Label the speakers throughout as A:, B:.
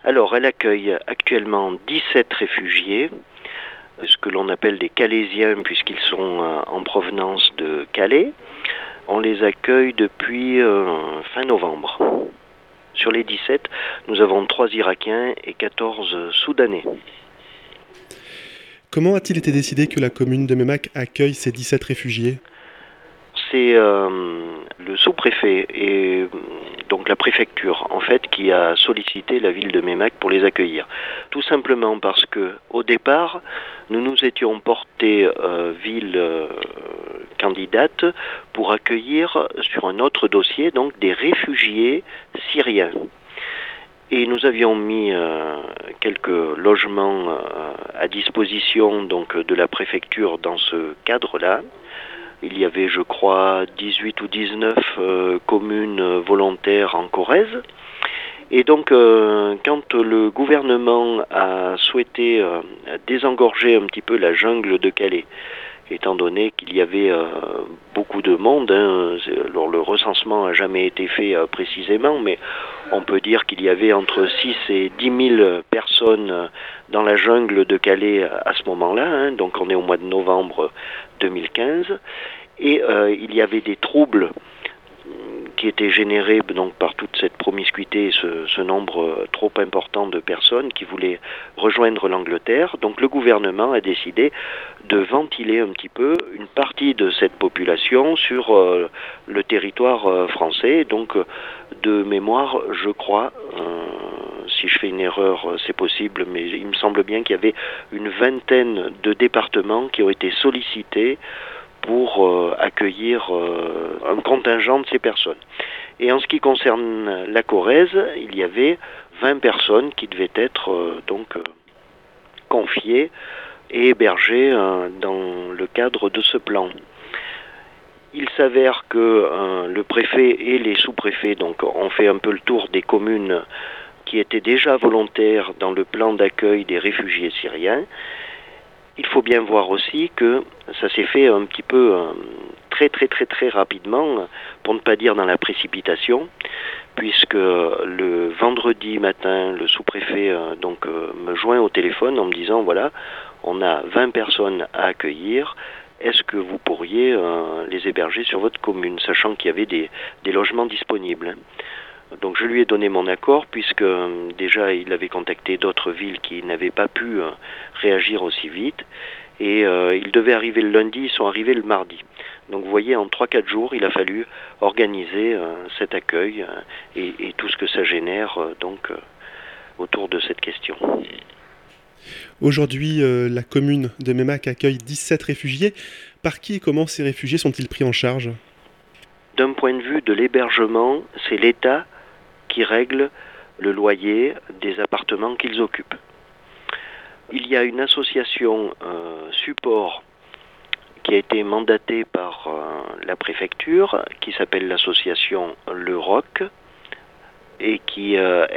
A: Alors, elle accueille actuellement 17 réfugiés, ce que l'on appelle des Calaisiens puisqu'ils sont en provenance de Calais. On les accueille depuis fin novembre. Sur les 17, nous avons 3 Irakiens et 14 Soudanais.
B: Comment a-t-il été décidé que la commune de Meymac accueille ces 17 réfugiés?
A: C'est le sous-préfet et donc la préfecture en fait qui a sollicité la ville de Meymac pour les accueillir. Tout simplement parce que au départ, nous nous étions portés ville candidate pour accueillir sur un autre dossier donc des réfugiés syriens. Et nous avions mis quelques logements à disposition donc de la préfecture dans ce cadre-là. Il y avait, je crois, 18 ou 19 communes volontaires en Corrèze. Et donc, quand le gouvernement a souhaité désengorger un petit peu la jungle de Calais, étant donné qu'il y avait beaucoup de monde, alors le recensement n'a jamais été fait précisément, mais on peut dire qu'il y avait entre 6 et 10 000 personnes dans la jungle de Calais à ce moment-là, donc on est au mois de novembre 2015, et il y avait des troubles qui étaient générés donc par toute cette promiscuité, ce nombre trop important de personnes qui voulaient rejoindre l'Angleterre. Donc le gouvernement a décidé de ventiler un petit peu une partie de cette population sur le territoire français. Donc de mémoire, je crois, si je fais une erreur, c'est possible, mais il me semble bien qu'il y avait une vingtaine de départements qui ont été sollicités pour accueillir un contingent de ces personnes. Et en ce qui concerne la Corrèze, il y avait 20 personnes qui devaient être confiées et hébergées dans le cadre de ce plan. Il s'avère que le préfet et les sous-préfets donc, ont fait un peu le tour des communes qui étaient déjà volontaires dans le plan d'accueil des réfugiés syriens. Il faut bien voir aussi que ça s'est fait un petit peu très rapidement, pour ne pas dire dans la précipitation, puisque le vendredi matin, le sous-préfet me joint au téléphone en me disant voilà, on a 20 personnes à accueillir, est-ce que vous pourriez les héberger sur votre commune, sachant qu'il y avait des logements disponibles. Donc je lui ai donné mon accord puisque déjà il avait contacté d'autres villes qui n'avaient pas pu réagir aussi vite et ils devaient arriver le lundi, ils sont arrivés le mardi. Donc vous voyez, en 3-4 jours, il a fallu organiser cet accueil et tout ce que ça génère autour de cette question.
B: Aujourd'hui, la commune de Meymac accueille 17 réfugiés. Par qui et comment ces réfugiés sont-ils pris en charge?
A: D'un point de vue de l'hébergement, c'est l'État qui règle le loyer des appartements qu'ils occupent. Il y a une association support qui a été mandatée par la préfecture, qui s'appelle l'association Le Roc, et qui,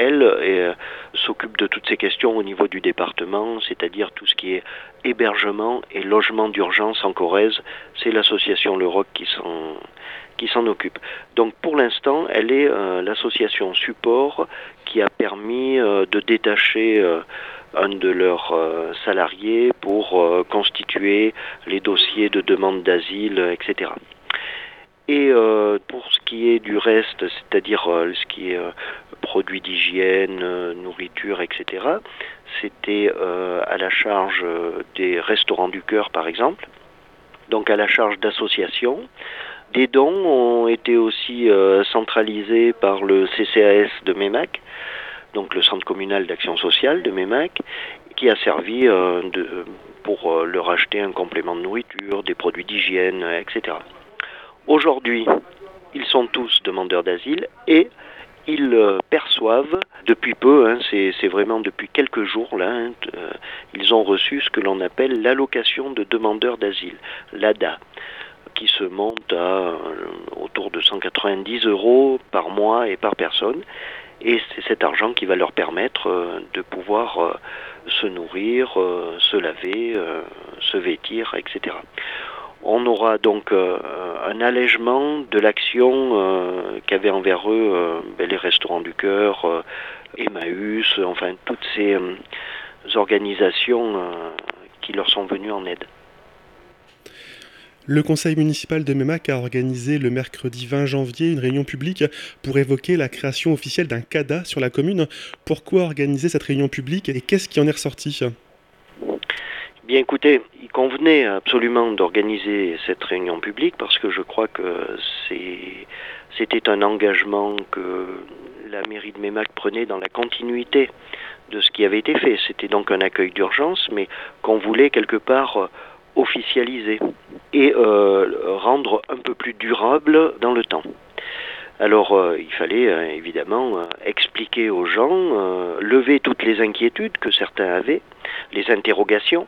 A: s'occupe de toutes ces questions au niveau du département, c'est-à-dire tout ce qui est hébergement et logement d'urgence en Corrèze. C'est l'association Le Roc qui s'en occupe. Donc pour l'instant, elle est l'association support qui a permis de détacher un de leurs salariés pour constituer les dossiers de demande d'asile, etc. Et pour ce qui est du reste, c'est-à-dire ce qui est produits d'hygiène, nourriture, etc., c'était à la charge des restaurants du cœur, par exemple, donc à la charge d'associations. Des dons ont été aussi centralisés par le CCAS de Meymac, donc le Centre communal d'action sociale de Meymac, qui a servi pour leur acheter un complément de nourriture, des produits d'hygiène, etc. Aujourd'hui, ils sont tous demandeurs d'asile et ils perçoivent depuis peu, c'est vraiment depuis quelques jours là, ils ont reçu ce que l'on appelle l'allocation de demandeurs d'asile, l'ADA, qui se monte à autour de 190 € par mois et par personne. Et c'est cet argent qui va leur permettre de pouvoir se nourrir, se laver, se vêtir, etc. On aura donc un allègement de l'action qu'avaient envers eux les Restaurants du Cœur, Emmaüs, enfin toutes ces organisations qui leur sont venues en aide.
B: Le conseil municipal de Meymac a organisé le mercredi 20 janvier une réunion publique pour évoquer la création officielle d'un CADA sur la commune. Pourquoi organiser cette réunion publique et qu'est-ce qui en est ressorti ?
A: Bien écoutez, il convenait absolument d'organiser cette réunion publique parce que je crois que c'était un engagement que la mairie de Meymac prenait dans la continuité de ce qui avait été fait. C'était donc un accueil d'urgence, mais qu'on voulait quelque part officialiser et rendre un peu plus durable dans le temps. Alors il fallait évidemment expliquer aux gens, lever toutes les inquiétudes que certains avaient, les interrogations,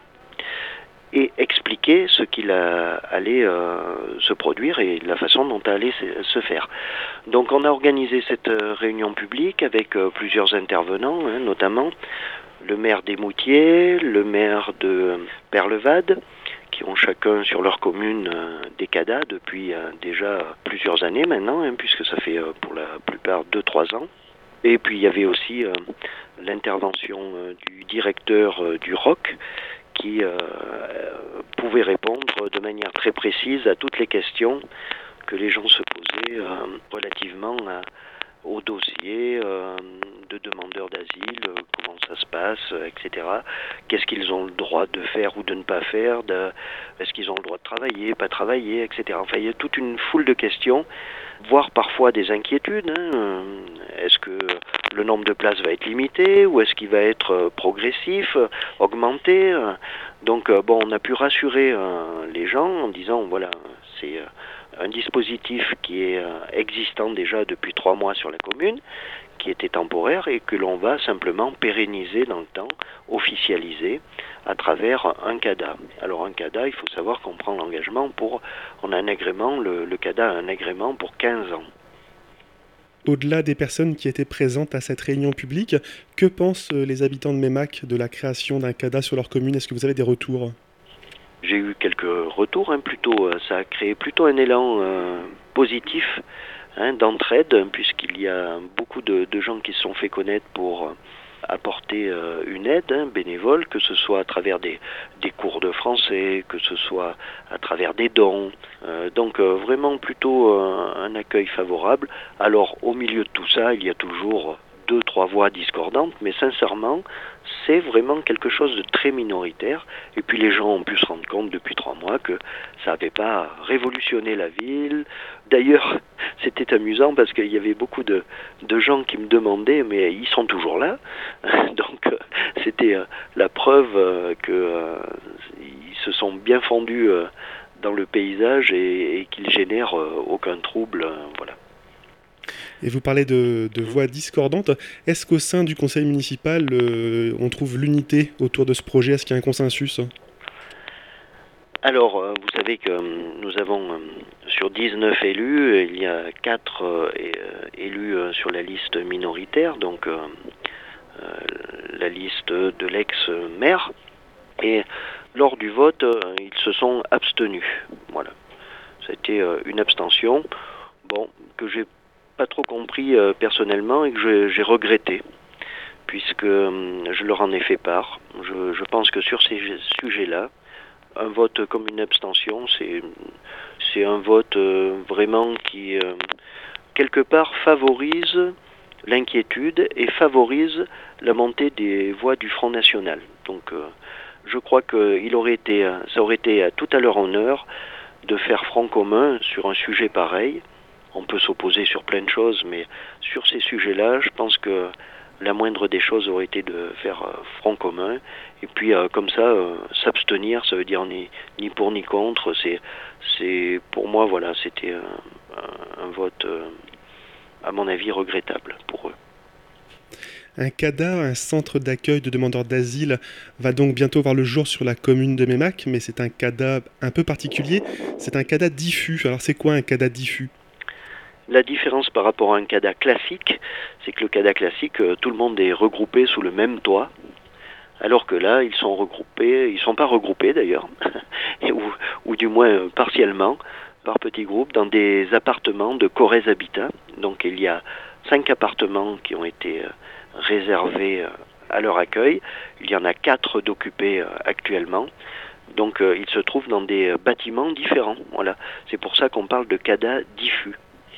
A: et expliquer ce qu'il allait se produire et la façon dont ça allait se faire. Donc on a organisé cette réunion publique avec plusieurs intervenants, notamment le maire d'Émoutier, le maire de Perlevade, qui ont chacun sur leur commune des CADA depuis déjà plusieurs années maintenant, puisque ça fait pour la plupart 2-3 ans. Et puis il y avait aussi l'intervention du directeur du ROC, qui pouvait répondre de manière très précise à toutes les questions que les gens se posaient relativement au dossier de demandeurs d'asile, comment ça se passe, etc. Qu'est-ce qu'ils ont le droit de faire ou de ne pas faire, est-ce qu'ils ont le droit de travailler, pas travailler, etc. Enfin, il y a toute une foule de questions, voire parfois des inquiétudes. Est-ce que le nombre de places va être limité ou est-ce qu'il va être progressif, augmenté? Donc on a pu rassurer les gens en disant voilà, c'est un dispositif qui est existant déjà depuis 3 mois sur la commune, qui était temporaire et que l'on va simplement pérenniser dans le temps, officialiser à travers un CADA. Alors un CADA, il faut savoir qu'on prend l'engagement on a un agrément, le CADA a un agrément pour 15 ans.
B: Au-delà des personnes qui étaient présentes à cette réunion publique, que pensent les habitants de Meymac de la création d'un CADA sur leur commune ? Est-ce que vous avez des retours ?
A: J'ai eu quelques retours, plutôt, ça a créé plutôt un élan positif d'entraide, puisqu'il y a beaucoup de gens qui se sont fait connaître pour apporter une aide bénévole, que ce soit à travers des cours de français, que ce soit à travers des dons. Donc vraiment plutôt un accueil favorable. Alors au milieu de tout ça, il y a toujours 2-3 voix discordantes, mais sincèrement, c'est vraiment quelque chose de très minoritaire. Et puis les gens ont pu se rendre compte depuis 3 mois que ça n'avait pas révolutionné la ville. D'ailleurs, c'était amusant parce qu'il y avait beaucoup de gens qui me demandaient, mais ils sont toujours là. Donc c'était la preuve qu'ils se sont bien fondus dans le paysage et qu'ils génèrent aucun trouble. Voilà.
B: Et vous parlez de voix discordantes. Est-ce qu'au sein du conseil municipal, on trouve l'unité autour de ce projet ? Est-ce qu'il y a un consensus ?
A: Alors, vous savez que nous avons sur 19 élus, il y a 4 élus sur la liste minoritaire, donc la liste de l'ex-maire. Et lors du vote, ils se sont abstenus. Voilà. Ça a été une abstention, que j'ai pas trop compris personnellement et que j'ai regretté, puisque je leur en ai fait part. Je pense que sur ces sujets-là, un vote comme une abstention, c'est un vote vraiment qui, quelque part, favorise l'inquiétude et favorise la montée des voix du Front National. Donc, je crois que ça aurait été tout à leur honneur de faire front commun sur un sujet pareil. On peut s'opposer sur plein de choses, mais sur ces sujets-là, je pense que la moindre des choses aurait été de faire front commun. Et puis comme ça, s'abstenir, ça veut dire ni pour ni contre. C'est pour moi, voilà, c'était un vote, à mon avis, regrettable pour eux.
B: Un CADA, un centre d'accueil de demandeurs d'asile, va donc bientôt voir le jour sur la commune de Meymac, mais c'est un CADA un peu particulier. C'est un CADA diffus. Alors c'est quoi un CADA diffus ?
A: La différence par rapport à un CADA classique, c'est que le CADA classique, tout le monde est regroupé sous le même toit. Alors que là, ils sont regroupés, ils ne sont pas regroupés d'ailleurs, ou du moins partiellement, par petits groupes, dans des appartements de Corrèze Habitat. Donc il y a 5 appartements qui ont été réservés à leur accueil. Il y en a 4 d'occupés actuellement. Donc ils se trouvent dans des bâtiments différents. Voilà. C'est pour ça qu'on parle de CADA diffus.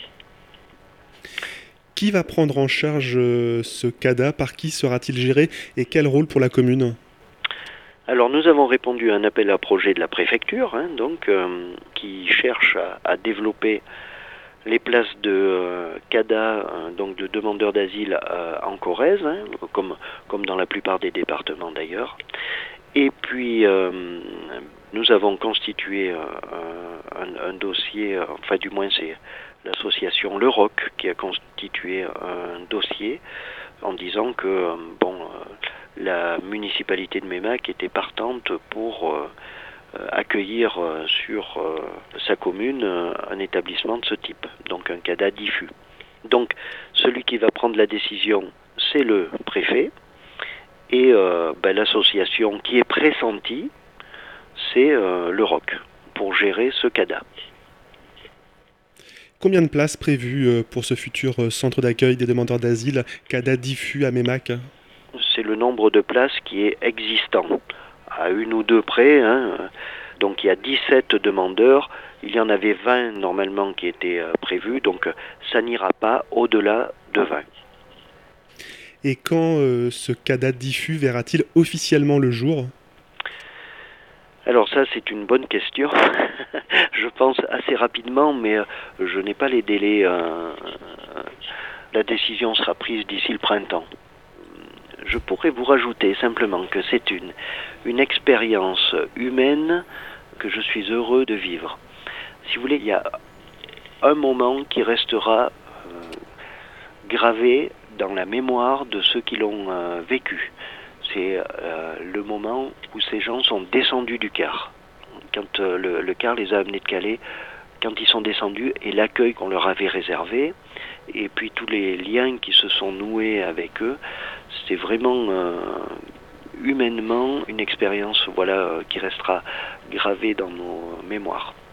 B: Qui va prendre en charge ce CADA? Par qui sera-t-il géré? Et quel rôle pour la commune?
A: Alors nous avons répondu à un appel à projet de la préfecture, qui cherche à développer les places de CADA, donc de demandeurs d'asile en Corrèze, comme dans la plupart des départements d'ailleurs. Et puis nous avons constitué un dossier, enfin du moins c'est l'association Le Roc qui a constitué un dossier en disant que la municipalité de Meymac était partante pour accueillir sur sa commune un établissement de ce type, donc un CADA diffus. Donc celui qui va prendre la décision, c'est le préfet, et l'association qui est pressentie, c'est le ROC, pour gérer ce CADA.
B: Combien de places prévues pour ce futur centre d'accueil des demandeurs d'asile CADA diffus à Meymac?
A: C'est le nombre de places qui est existant, à une ou deux près. Donc il y a 17 demandeurs, il y en avait 20 normalement qui étaient prévus, donc ça n'ira pas au-delà de 20.
B: Et quand ce CADA diffus verra-t-il officiellement le jour?
A: Alors ça c'est une bonne question, je pense assez rapidement, mais je n'ai pas les délais. La décision sera prise d'ici le printemps. Je pourrais vous rajouter simplement que c'est une expérience humaine que je suis heureux de vivre. Si vous voulez, il y a un moment qui restera gravé dans la mémoire de ceux qui l'ont vécu. C'est le moment où ces gens sont descendus du car. Quand le car les a amenés de Calais, quand ils sont descendus, et l'accueil qu'on leur avait réservé, et puis tous les liens qui se sont noués avec eux, c'est vraiment humainement une expérience qui restera gravée dans nos mémoires.